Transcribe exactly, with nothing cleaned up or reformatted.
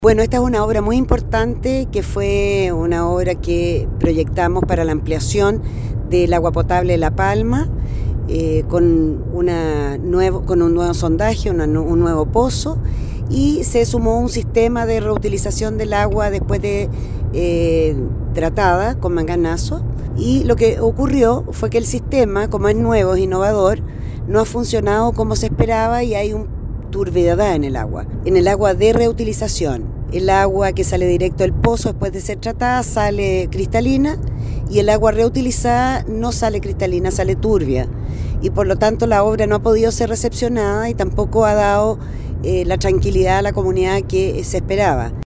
Bueno, esta es una obra muy importante que fue una obra que proyectamos para la ampliación del agua potable de La Palma, eh, con, una nuevo, con un nuevo sondaje, una, un nuevo pozo, y se sumó un sistema de reutilización del agua después de eh, tratada con manganazo. Y lo que ocurrió fue que el sistema, como es nuevo, es innovador, no ha funcionado como se esperaba y hay un turbiedad en el agua, en el agua de reutilización. El agua que sale directo del pozo después de ser tratada sale cristalina y el agua reutilizada no sale cristalina, sale turbia. Y por lo tanto la obra no ha podido ser recepcionada y tampoco ha dado eh, la tranquilidad a la comunidad que se esperaba.